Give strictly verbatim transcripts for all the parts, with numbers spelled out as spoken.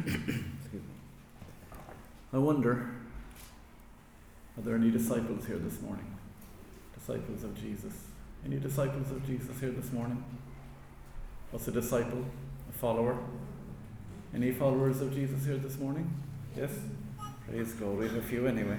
I wonder, are there any disciples here this morning? Disciples of Jesus. Any disciples of Jesus here this morning? What's a disciple? A follower? Any followers of Jesus here this morning? Yes? Praise God, we have a few anyway.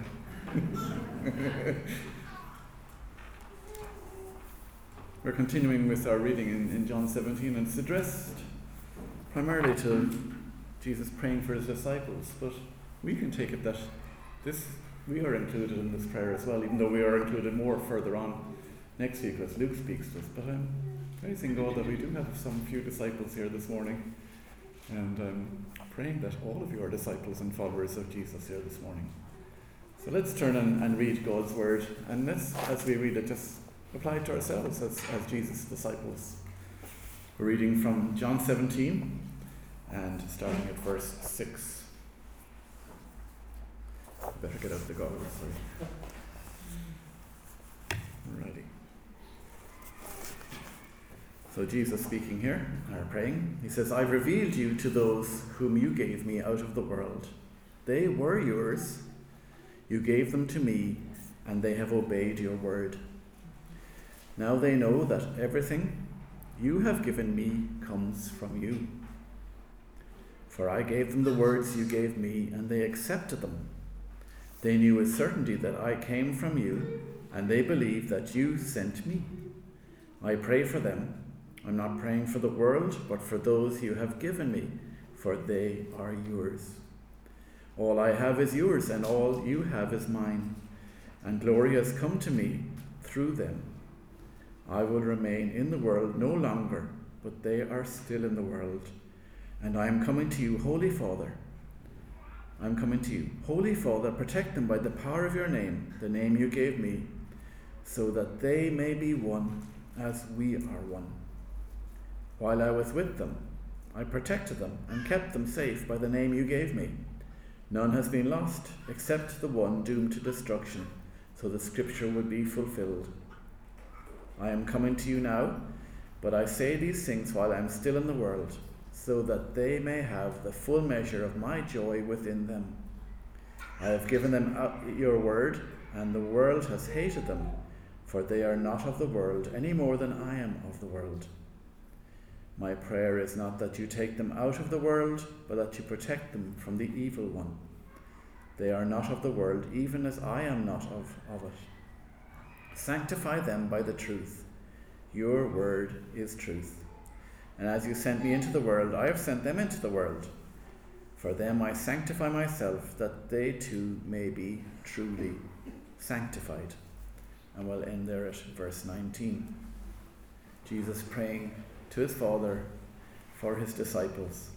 We're continuing with our reading in, in John seventeen, and it's addressed primarily to Jesus praying for his disciples, but we can take it that this we are included in this prayer as well, even though we are included more further on next week as Luke speaks to us. But I'm praising God that we do have some few disciples here this morning, and I'm praying that all of you are disciples and followers of Jesus here this morning. So let's turn and, and read God's word, and let's, as we read it, just apply it to ourselves as, as Jesus' disciples. We're reading from John seventeen, and starting at verse six. I better get out the goggles, sorry. Alrighty. So Jesus speaking here, or praying, he says, "I've revealed you to those whom you gave me out of the world. They were yours. You gave them to me, and they have obeyed your word. Now they know that everything you have given me comes from you. For I gave them the words you gave me, and they accepted them. They knew with certainty that I came from you, and they believe that you sent me. I pray for them. I'm not praying for the world, but for those you have given me, for they are yours. All I have is yours, and all you have is mine, and glory has come to me through them. I will remain in the world no longer, but they are still in the world. And I am coming to you, Holy Father. I am coming to you. Holy Father, protect them by the power of your name, the name you gave me, so that they may be one as we are one. While I was with them, I protected them and kept them safe by the name you gave me. None has been lost except the one doomed to destruction, so the scripture would be fulfilled. I am coming to you now, but I say these things while I am still in the world, so that they may have the full measure of my joy within them. I have given them your word, and the world has hated them, for they are not of the world any more than I am of the world. My prayer is not that you take them out of the world, but that you protect them from the evil one. They are not of the world, even as I am not of, of it. Sanctify them by the truth. Your word is truth. And as you sent me into the world, I have sent them into the world. For them I sanctify myself, that they too may be truly sanctified." And we'll end there at verse nineteen. Jesus praying to his Father for his disciples.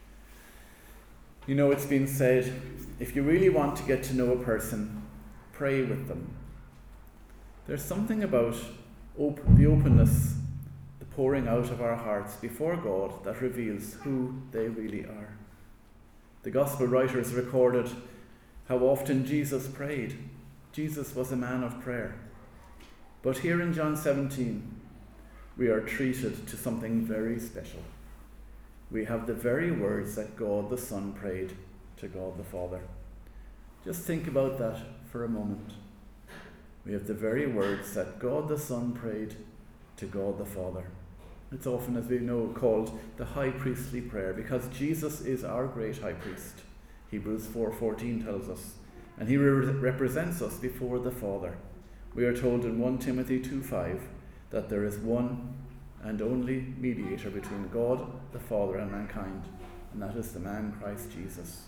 You know, it's been said, if you really want to get to know a person, pray with them. There's something about op- the openness, the pouring out of our hearts before God that reveals who they really are. The gospel writers recorded how often Jesus prayed. Jesus was a man of prayer. But here in John seventeen, we are treated to something very special. We have the very words that God the Son prayed to God the Father. Just think about that for a moment. We have the very words that God the Son prayed to God the Father. It's often, as we know, called the high priestly prayer, because Jesus is our great high priest. Hebrews four fourteen tells us. And he re- represents us before the Father. We are told in First Timothy two five that there is one and only mediator between God the Father and mankind, and that is the man Christ Jesus.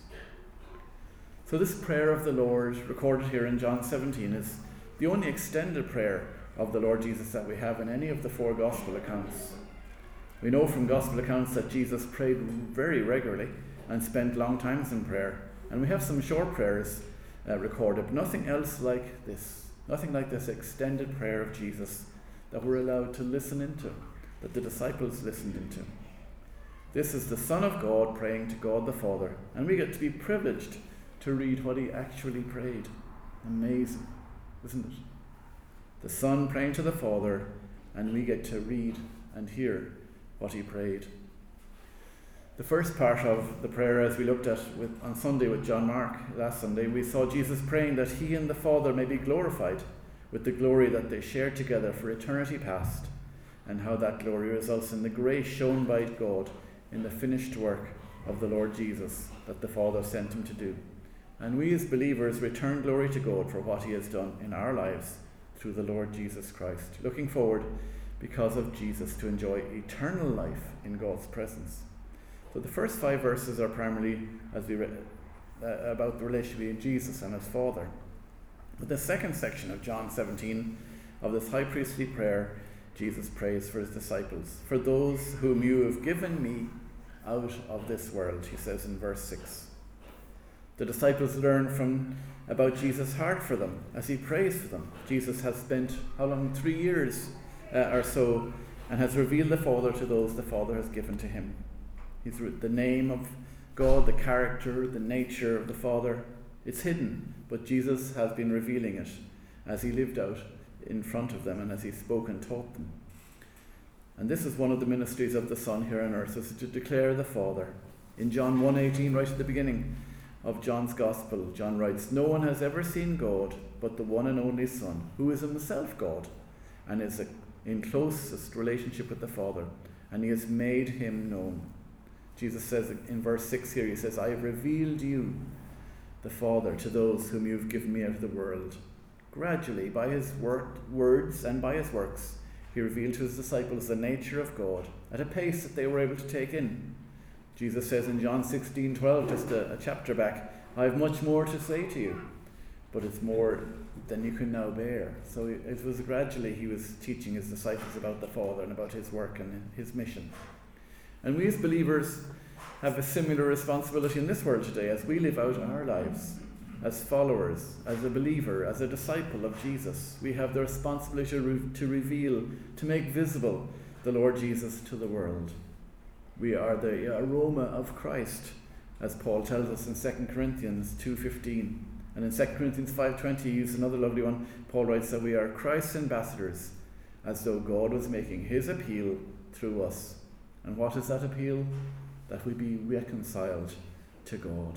So this prayer of the Lord, recorded here in John seventeen, is the only extended prayer of the Lord Jesus that we have in any of the four gospel accounts. We know from gospel accounts that Jesus prayed very regularly and spent long times in prayer, and we have some short prayers uh, recorded, but nothing else like this, nothing like this extended prayer of Jesus that we're allowed to listen into, that the disciples listened into. This is the Son of God praying to God the Father, and we get to be privileged to read what he actually prayed. Amazing, isn't it? The Son praying to the Father, and we get to read and hear what he prayed. The first part of the prayer, as we looked at with, on Sunday with John Mark last Sunday, we saw Jesus praying that he and the Father may be glorified with the glory that they shared together for eternity past, and how that glory results in the grace shown by God in the finished work of the Lord Jesus that the Father sent him to do. And we as believers return glory to God for what he has done in our lives through the Lord Jesus Christ, looking forward, because of Jesus, to enjoy eternal life in God's presence. So the first five verses are primarily, as we read, uh, about the relationship between Jesus and his Father. But the second section of John seventeen, of this high priestly prayer, Jesus prays for his disciples. For those whom you have given me out of this world, he says in verse six. The disciples learn from about Jesus' heart for them as he prays for them. Jesus has spent, how long? Three years uh, or so, and has revealed the Father to those the Father has given to him. He's the name of God, the character, the nature of the Father. It's hidden, but Jesus has been revealing it as he lived out in front of them and as he spoke and taught them. And this is one of the ministries of the Son here on earth, is to declare the Father. In John one eighteen, right at the beginning of John's Gospel, John writes, "No one has ever seen God but the one and only Son, who is himself God, and is in closest relationship with the Father, and he has made him known." Jesus says in verse six here, he says, "I have revealed you, the Father, to those whom you have given me out of the world." Gradually, by his word, words and by his works, he revealed to his disciples the nature of God at a pace that they were able to take in. Jesus says in John sixteen twelve, just a, a chapter back, "I have much more to say to you, but it's more than you can now bear." So it was gradually he was teaching his disciples about the Father and about his work and his mission. And we as believers have a similar responsibility in this world today as we live out our lives as followers, as a believer, as a disciple of Jesus. We have the responsibility to, re- to reveal, to make visible the Lord Jesus to the world. We are the aroma of Christ, as Paul tells us in Second Corinthians two fifteen. And in Second Corinthians five twenty, he uses another lovely one. Paul writes that we are Christ's ambassadors, as though God was making his appeal through us. And what is that appeal? That we be reconciled to God.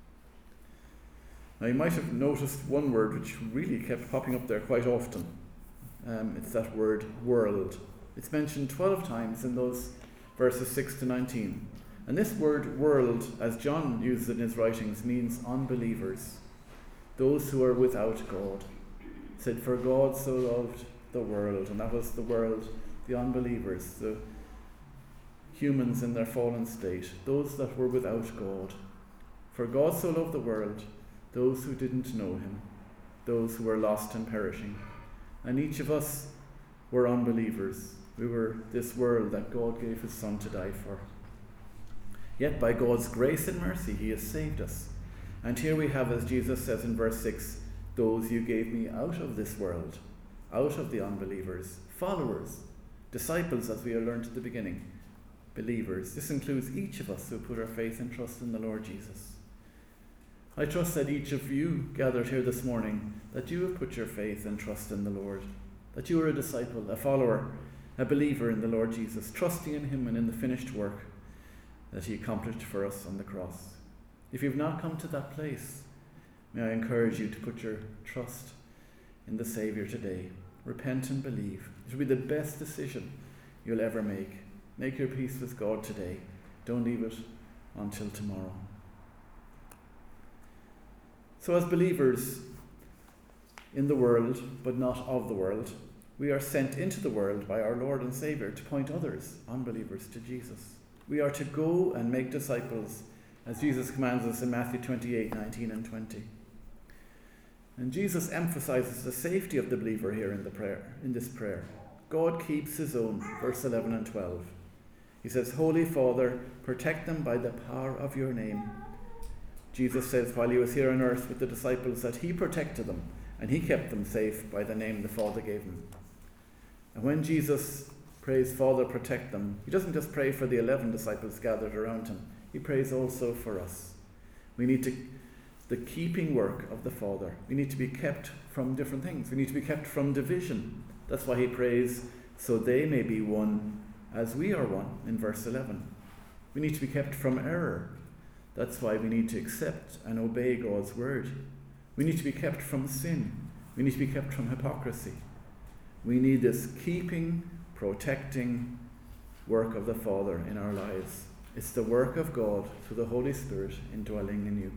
Now you might have noticed one word which really kept popping up there quite often. Um, it's that word world. It's mentioned twelve times in those verses six to nineteen. And this word world, as John uses it in his writings, means unbelievers. Those who are without God. It said, "For God so loved the world," and that was the world, the unbelievers, the humans in their fallen state, those that were without God. For God so loved the world, those who didn't know him, those who were lost and perishing. And each of us were unbelievers. We were this world that God gave his Son to die for. Yet by God's grace and mercy, he has saved us. And here we have, as Jesus says in verse six, "Those you gave me out of this world," out of the unbelievers, followers, disciples, as we learned at the beginning, believers. This includes each of us who put our faith and trust in the Lord Jesus. I trust that each of you gathered here this morning, that you have put your faith and trust in the Lord, that you are a disciple, a follower, a believer in the Lord Jesus, trusting in him and in the finished work that he accomplished for us on the cross. If you've not come to that place, may I encourage you to put your trust in the Saviour today. Repent and believe. It will be the best decision you'll ever make. Make your peace with God today. Don't leave it until tomorrow. So as believers in the world, but not of the world, we are sent into the world by our Lord and Saviour to point others, unbelievers, to Jesus. We are to go and make disciples, as Jesus commands us in Matthew twenty-eight, nineteen and twenty. And Jesus emphasizes the safety of the believer here in the prayer, in this prayer. God keeps his own, verse eleven and twelve. He says, "Holy Father, protect them by the power of your name." Jesus says while he was here on earth with the disciples that he protected them and he kept them safe by the name the Father gave him. And when Jesus prays, "Father, protect them," he doesn't just pray for the eleven disciples gathered around him. He prays also for us. We need to, the keeping work of the Father. We need to be kept from different things. We need to be kept from division. That's why he prays, "So they may be one as we are one," in verse eleven. We need to be kept from error. That's why we need to accept and obey God's word. We need to be kept from sin. We need to be kept from hypocrisy. We need this keeping, protecting work of the Father in our lives. It's the work of God through the Holy Spirit indwelling in you.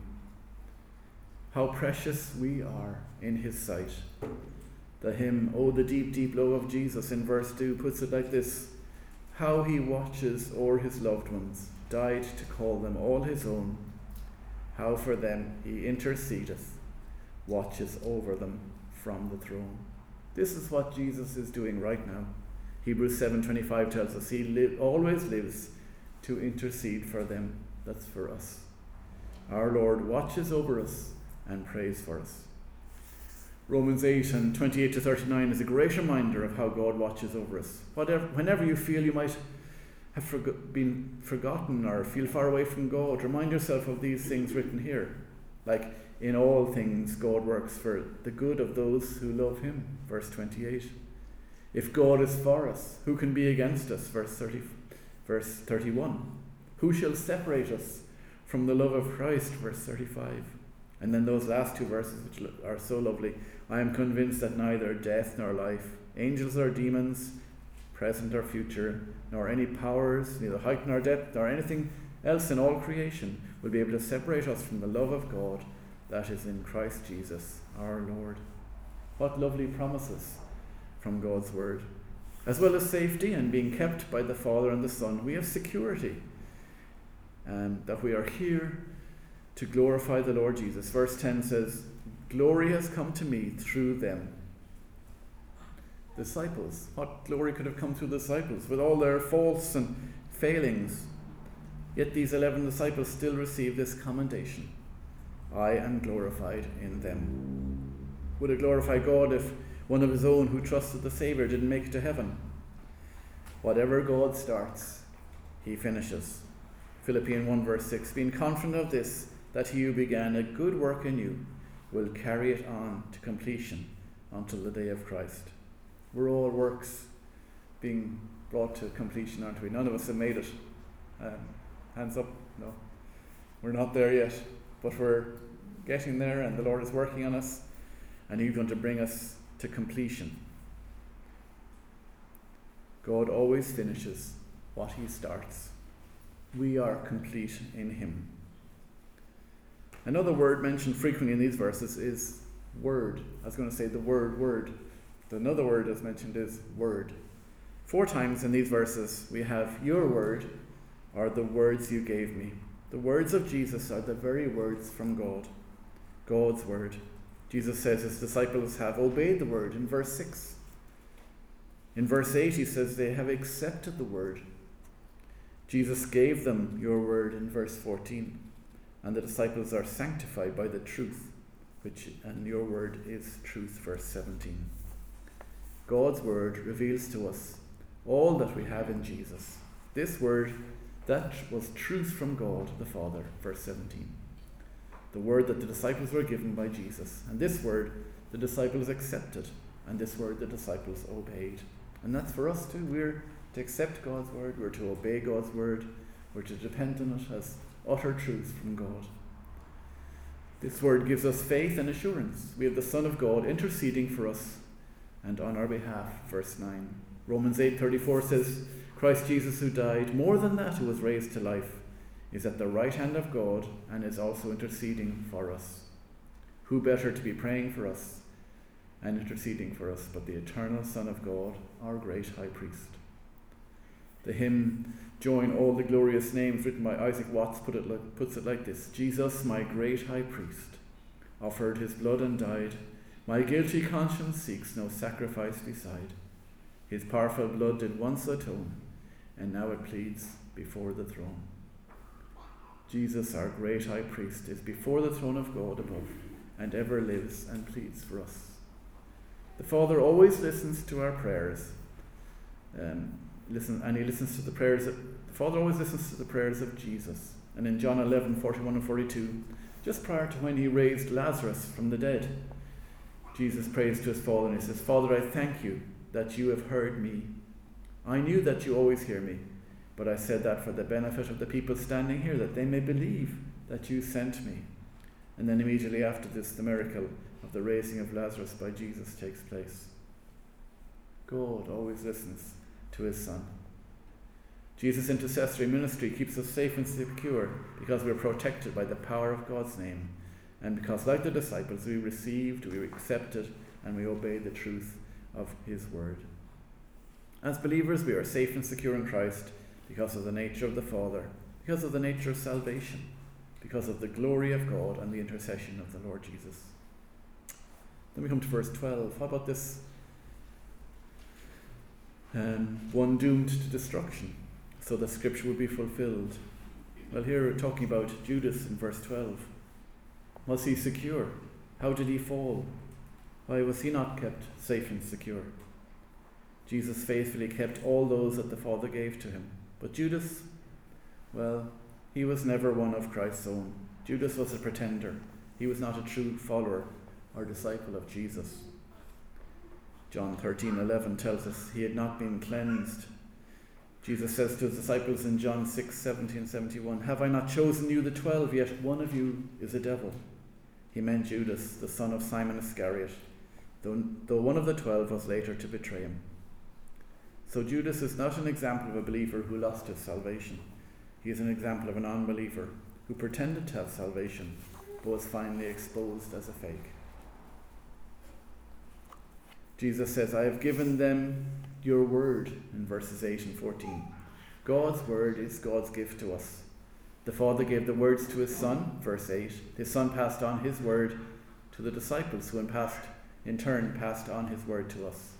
How precious we are in his sight. The hymn, "Oh, the deep, deep love of Jesus," in verse two puts it like this: how he watches o'er his loved ones, died to call them all his own. How for them he intercedeth, watches over them from the throne. This is what Jesus is doing right now. Hebrews seven twenty-five tells us he li- always lives to intercede for them. That's for us. Our Lord watches over us and prays for us. Romans eight and twenty-eight to thirty-nine is a great reminder of how God watches over us. Whatever, whenever you feel you might have forgo- been forgotten or feel far away from God, remind yourself of these things written here. Like, in all things God works for the good of those who love him, verse twenty-eight. If God is for us, who can be against us, verse thirty, verse thirty-one. Who shall separate us from the love of Christ, verse thirty-five. And then those last two verses, which are so lovely. I am convinced that neither death nor life, angels or demons, present or future, nor any powers, neither height nor depth, nor anything else in all creation, will be able to separate us from the love of God that is in Christ Jesus, our Lord. What lovely promises from God's word. As well as safety and being kept by the Father and the Son, we have security, and that we are here to glorify the Lord Jesus. Verse ten says, glory has come to me through them. Disciples. What glory could have come through the disciples with all their faults and failings? Yet these eleven disciples still receive this commendation: I am glorified in them. Would it glorify God if one of his own who trusted the Saviour didn't make it to heaven? Whatever God starts, he finishes. Philippians one verse six, being confident of this, that he who began a good work in you will carry it on to completion until the day of Christ. We're all works being brought to completion, aren't we? None of us have made it. Um, hands up, no. We're not there yet, but we're getting there, and the Lord is working on us, and he's going to bring us to completion. God always finishes what he starts. We are complete in him. Another word mentioned frequently in these verses is word. I was going to say the word word. Another word that's mentioned is word. Four times in these verses we have your word, or the words you gave me. The words of Jesus are the very words from God. God's word. Jesus says his disciples have obeyed the word in verse six. In verse eight he says they have accepted the word. Jesus gave them your word in verse fourteen. And the disciples are sanctified by the truth, which, and your word is truth, verse seventeen. God's word reveals to us all that we have in Jesus. This word, that was truth from God the Father, verse seventeen. The word that the disciples were given by Jesus. And this word the disciples accepted, and this word the disciples obeyed. And that's for us too. We're to accept God's word, we're to obey God's word, we're to depend on it as utter truth from God. This word gives us faith and assurance. We have the Son of God interceding for us and on our behalf, verse nine. Romans eight thirty-four says, Christ Jesus, who died, more than that, who was raised to life, is at the right hand of God and is also interceding for us. Who better to be praying for us and interceding for us but the eternal Son of God, our great high priest? The hymn, Join All the Glorious Names, written by Isaac Watts, put it like, puts it like this: Jesus, my great high priest, offered his blood and died. My guilty conscience seeks no sacrifice beside. His powerful blood did once atone, and now it pleads before the throne. Jesus, our great high priest, is before the throne of God above, and ever lives and pleads for us. The Father always listens to our prayers. Um, listen, and he listens to the prayers of, the Father always listens to the prayers of Jesus. And in John eleven, forty-one and forty-two, just prior to when he raised Lazarus from the dead, Jesus prays to his Father and he says, Father, I thank you that you have heard me. I knew that you always hear me, but I said that for the benefit of the people standing here, that they may believe that you sent me. And then immediately after this, the miracle of the raising of Lazarus by Jesus takes place. God always listens to his Son. Jesus' intercessory ministry keeps us safe and secure because we're protected by the power of God's name, and because, like the disciples, we received, we accepted, and we obey the truth of his word. As believers, we are safe and secure in Christ because of the nature of the Father, because of the nature of salvation, because of the glory of God and the intercession of the Lord Jesus. Then we come to verse twelve. How about this? Um, one doomed to destruction, so that scripture will be fulfilled. Well, here we're talking about Judas in verse twelve. Was he secure? How did he fall? Why was he not kept safe and secure? Jesus faithfully kept all those that the Father gave to him. But Judas, well, he was never one of Christ's own. Judas was a pretender. He was not a true follower or disciple of Jesus. John thirteen eleven tells us he had not been cleansed. Jesus says to his disciples in John six seventeen seventy-one, "Have I not chosen you the twelve, yet one of you is a devil?" He meant Judas, the son of Simon Iscariot, though, though one of the twelve was later to betray him. So Judas is not an example of a believer who lost his salvation. He is an example of an unbeliever who pretended to have salvation, but was finally exposed as a fake. Jesus says, "I have given them your word," in verses eight and fourteen. God's word is God's gift to us. The Father gave the words to his Son, verse eight. His Son passed on his word to the disciples, who in, passed, in turn passed on his word to us.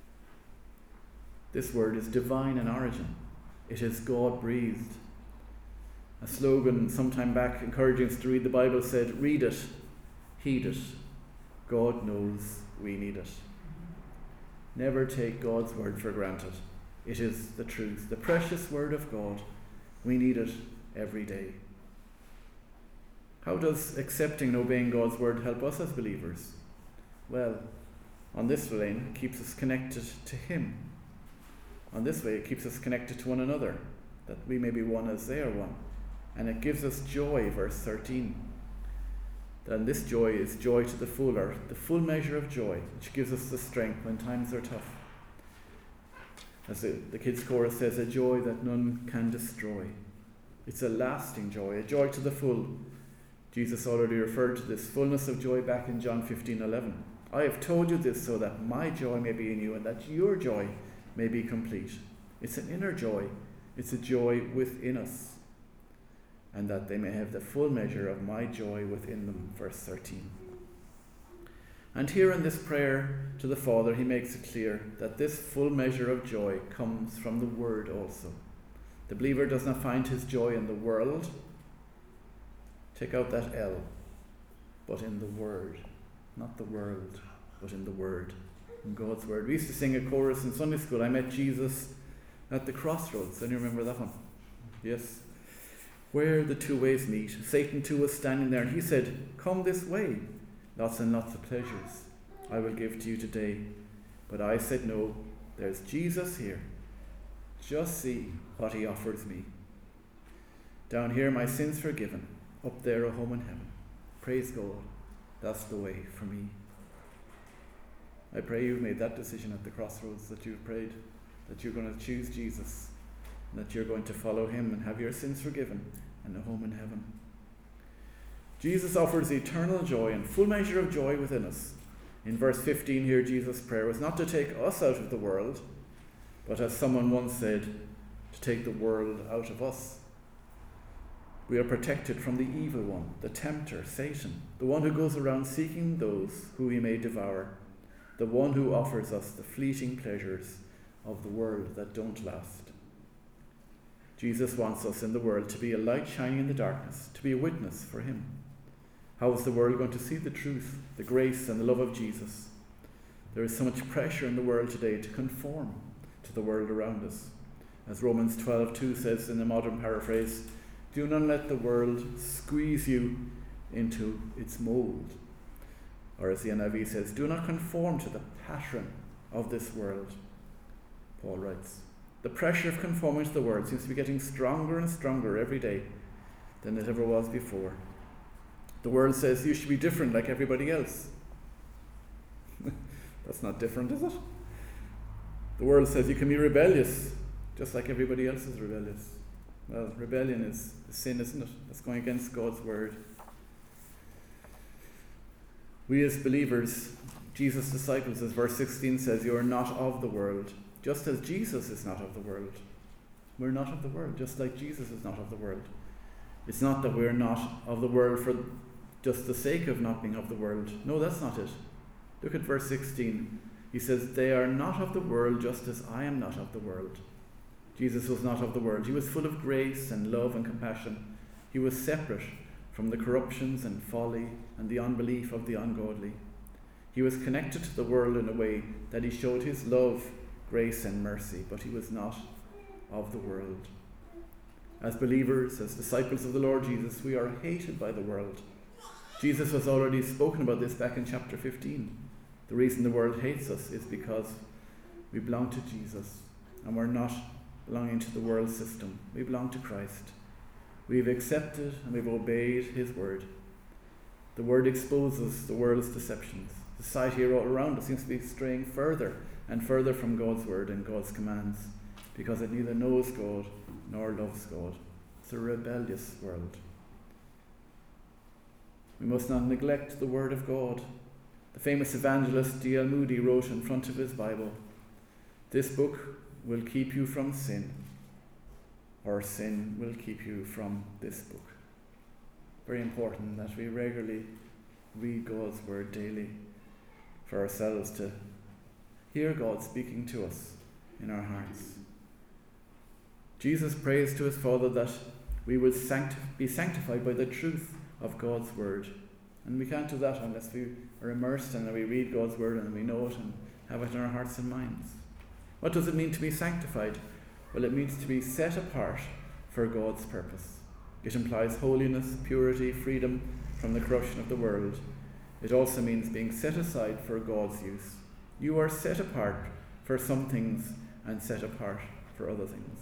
This word is divine in origin. It is God-breathed. A slogan some time back encouraging us to read the Bible said, "Read it, heed it. God knows we need it." Never take God's word for granted. It is the truth, the precious word of God. We need it every day. How does accepting and obeying God's word help us as believers? Well, on this lane, it keeps us connected to him. On this way, it keeps us connected to one another, that we may be one as they are one. And it gives us joy, verse thirteen. Then this joy is joy to the full, or the full measure of joy, which gives us the strength when times are tough. As the, the kids' chorus says, a joy that none can destroy. It's a lasting joy, a joy to the full. Jesus already referred to this fullness of joy back in John fifteen eleven. "I have told you this so that my joy may be in you and that your joy may be complete." It's an inner joy. It's a joy within us. "And that they may have the full measure of my joy within them," verse thirteen. And here in this prayer to the Father, he makes it clear that this full measure of joy comes from the Word also. The believer does not find his joy in the world. Take out that L. But in the Word. Not the world, but in the Word. In God's Word. We used to sing a chorus in Sunday school, "I met Jesus at the crossroads." Anyone remember that one? Yes. Where the two ways meet. Satan too was standing there, and he said, "Come this way. Lots and lots of pleasures I will give to you today." But I said, "No, there's Jesus here. Just see what he offers me. Down here my sins forgiven. Up there a home in heaven. Praise God. That's the way for me." I pray you've made that decision at the crossroads, that you've prayed, that you're going to choose Jesus, and that you're going to follow him and have your sins forgiven and a home in heaven. Jesus offers eternal joy and full measure of joy within us. In verse fifteen here, Jesus' prayer was not to take us out of the world, but as someone once said, to take the world out of us. We are protected from the evil one, the tempter, Satan, the one who goes around seeking those who he may devour, the one who offers us the fleeting pleasures of the world that don't last. Jesus wants us in the world to be a light shining in the darkness, to be a witness for him. How is the world going to see the truth, the grace and the love of Jesus? There is so much pressure in the world today to conform to the world around us. As Romans twelve two says in the modern paraphrase, "Do not let the world squeeze you into its mold." Or as the N I V says, "Do not conform to the pattern of this world." Paul writes. The pressure of conforming to the world seems to be getting stronger and stronger every day than it ever was before. The world says you should be different like everybody else. That's not different, is it? The world says you can be rebellious just like everybody else is rebellious. Well, rebellion is a sin, isn't it? That's going against God's word. We as believers, Jesus' disciples, as verse sixteen says, you are not of the world, just as Jesus is not of the world. We're not of the world, just like Jesus is not of the world. It's not that we're not of the world for just the sake of not being of the world. No, that's not it. Look at verse sixteen. He says, they are not of the world just as I am not of the world. Jesus was not of the world. He was full of grace and love and compassion. He was separate from the corruptions and folly and the unbelief of the ungodly. He was connected to the world in a way that he showed his love, grace and mercy, but he was not of the world. As believers, as disciples of the Lord Jesus, we are hated by the world. Jesus has already spoken about this back in chapter fifteen. The reason the world hates us is because we belong to Jesus and we're not belonging to the world system. We belong to Christ. We've accepted and we've obeyed his word. The word exposes the world's deceptions. Society around us seems to be straying further and further from God's word and God's commands because it neither knows God nor loves God. It's a rebellious world. We must not neglect the word of God. The famous evangelist D L Moody wrote in front of his Bible, this book will keep you from sin, or sin will keep you from this book. Very important that we regularly read God's word daily for ourselves to hear God speaking to us in our hearts. Jesus prays to his Father that we will sancti- be sanctified by the truth of God's word. And we can't do that unless we are immersed and we read God's word and we know it and have it in our hearts and minds. What does it mean to be sanctified? Well, it means to be set apart for God's purpose. It implies holiness, purity, freedom from the corruption of the world. It also means being set aside for God's use. You are set apart for some things and set apart for other things.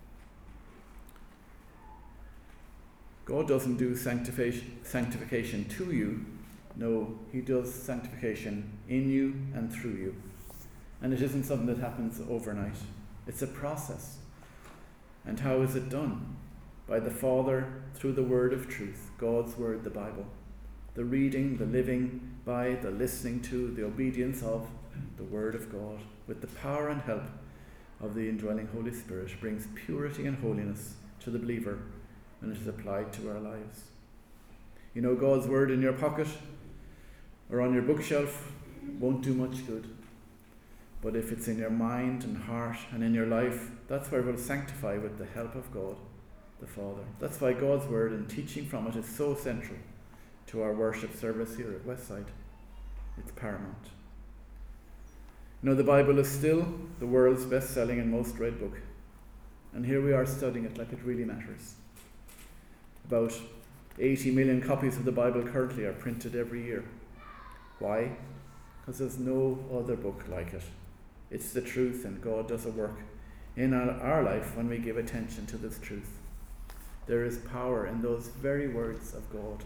God doesn't do sanctification, sanctification to you. No, he does sanctification in you and through you. And it isn't something that happens overnight. It's a process. And how is it done? By the Father through the word of truth, God's word, the Bible. The reading, the living by, the listening to, the obedience of the word of God, with the power and help of the indwelling Holy Spirit, brings purity and holiness to the believer when it is applied to our lives. You know, God's word in your pocket or on your bookshelf won't do much good. But if it's in your mind and heart and in your life, that's where we'll sanctify with the help of God, the Father. That's why God's word and teaching from it is so central to our worship service here at Westside. It's paramount. You know, the Bible is still the world's best-selling and most read book. And here we are studying it like it really matters. About eighty million copies of the Bible currently are printed every year. Why? Because there's no other book like it. It's the truth, and God does a work in our life when we give attention to this truth. There is power in those very words of God.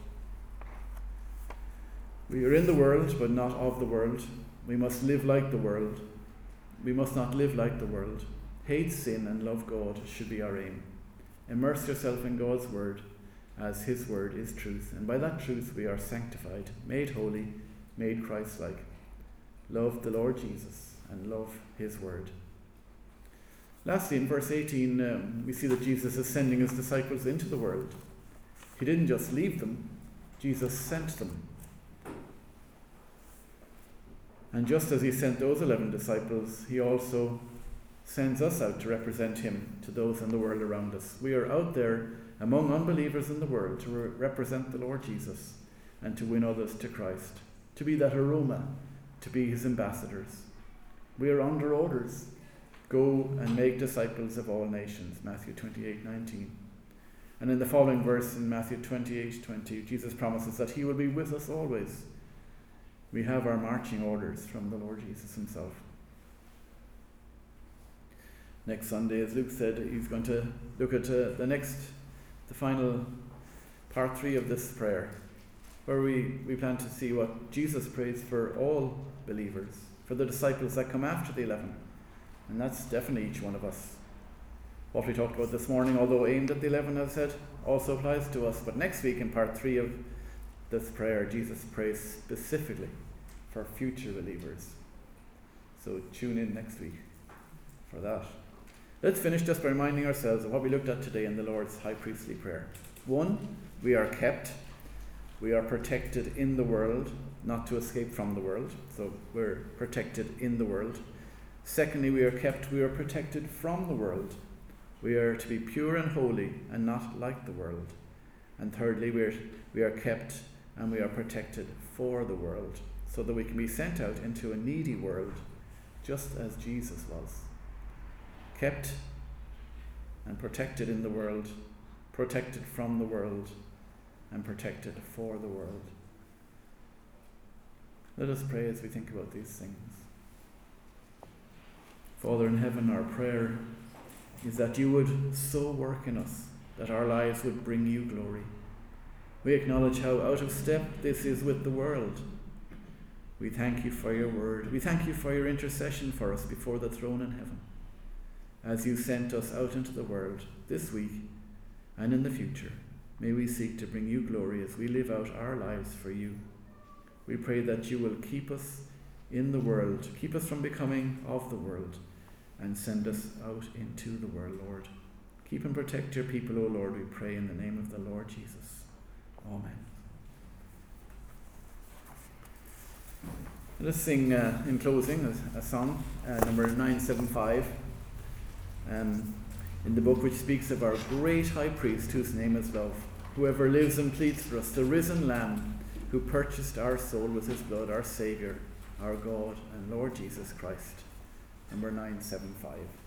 We are in the world, but not of the world. We must live like the world. We must not live like the world. Hate sin and love God should be our aim. Immerse yourself in God's word, as his word is truth. And by that truth we are sanctified, made holy, made Christ-like. Love the Lord Jesus and love his word. Lastly, in verse eighteen, um, we see that Jesus is sending his disciples into the world. He didn't just leave them, Jesus sent them. And just as he sent those eleven disciples, he also sends us out to represent him to those in the world around us. We are out there among unbelievers in the world to re- represent the Lord Jesus and to win others to Christ, to be that aroma, to be his ambassadors. We are under orders. Go and make disciples of all nations, Matthew twenty-eight nineteen. And in the following verse in Matthew twenty-eight twenty, Jesus promises that he will be with us always. We have our marching orders from the Lord Jesus himself. Next Sunday, as Luke said, he's going to look at uh, the next, the final part three of this prayer, where we, we plan to see what Jesus prays for all believers, for the disciples that come after the eleven. And that's definitely each one of us. What we talked about this morning, although aimed at the eleven, as I said, also applies to us. But next week in part three of this prayer, Jesus prays specifically for future believers. So tune in next week for that. Let's finish just by reminding ourselves of what we looked at today in the Lord's high priestly prayer. One, we are kept, we are protected in the world, not to escape from the world. So we're protected in the world. Secondly, we are kept, we are protected from the world. We are to be pure and holy and not like the world. And thirdly, we are, we are kept and we are protected for the world, so that we can be sent out into a needy world, just as Jesus was. Kept and protected in the world, protected from the world, and protected for the world. Let us pray as we think about these things. Father in heaven, our prayer is that you would so work in us that our lives would bring you glory. We acknowledge how out of step this is with the world. We thank you for your word. We thank you for your intercession for us before the throne in heaven, as you sent us out into the world this week and in the future. May we seek to bring you glory as we live out our lives for you. We pray that you will keep us in the world, keep us from becoming of the world, and send us out into the world, Lord. Keep and protect your people, O Lord, we pray in the name of the Lord Jesus. Amen. Let us sing uh, in closing a, a song, uh, number nine seventy-five, um, in the book which speaks of our great high priest whose name is love, whoever lives and pleads for us, the risen Lamb who purchased our soul with his blood, our Saviour, our God and Lord Jesus Christ. Number nine seventy-five.